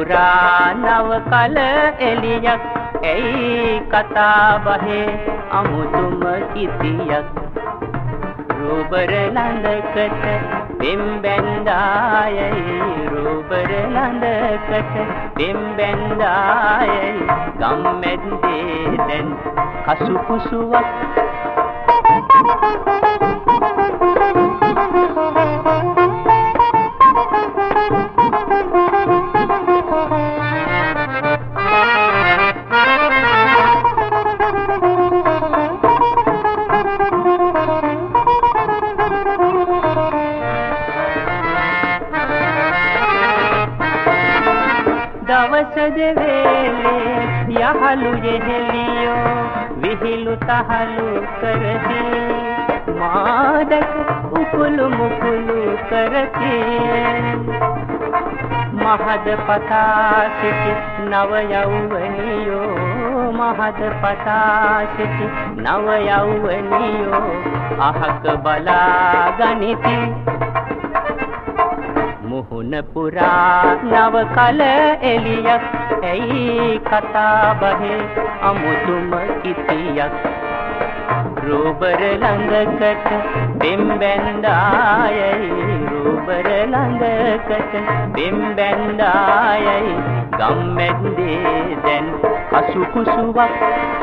පුරා නව කල එලියක් ඇයි කතා බහේ අමුතුම කිතියක් රූබර ලඳකට බෙම් බැන්දායයි රූබර ලඳකට බෙම් බැන්දායයි ගම්මැද්දේ දැන් කසු කුසුවක් දවස දෙවේලේ යහළු යෙහෙලියෝ විහිළු තහළු කරති මාදක උකුළු මුකුළු කරති මහද පතා සිටි නව යෞවනියෝ මහද පතා සිටි නව යෞවනියෝ අහක බලා ගනිති මුහුණ පුරා නව කල එලියක් ඇයි කතා බහේ අමුතුම කිතියක් රූබර ළඟකට බෙම් බැන්දායයි රූබර ළඟකට බෙම් බැන්දායයි ගම්මැද්දේ දැන් කසු කුසුවක්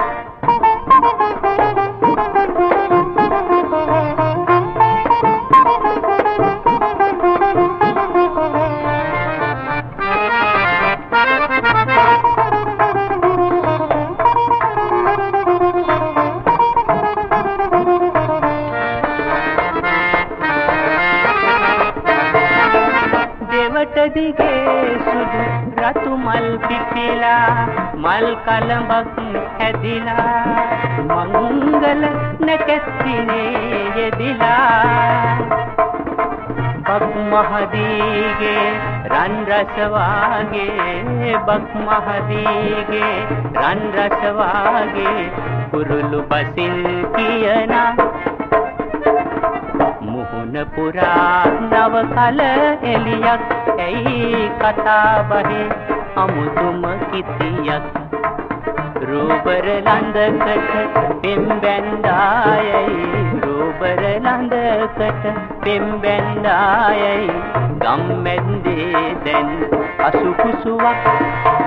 දිගේ සුදු රතු මල් පිපිලා මල් කලඹක් හැදිලා මංගල නැකැත්තිනේ යෙදිලා බක් මහදීගේ රන් රස වාගේ බක් මහදීගේ රන් රස වාගේ කුරුළු බසින් කියනා මුහුණ පුරා නව කල එලියක් ඇයි කතා බහේ අමුතුම කිතියක් රූබර ලඳකට බෙම් බැන්දායයි රූබර ලඳකට බෙම් බැන්දායයි ගම්මැද්දේ දැන් අසු කුසුවක්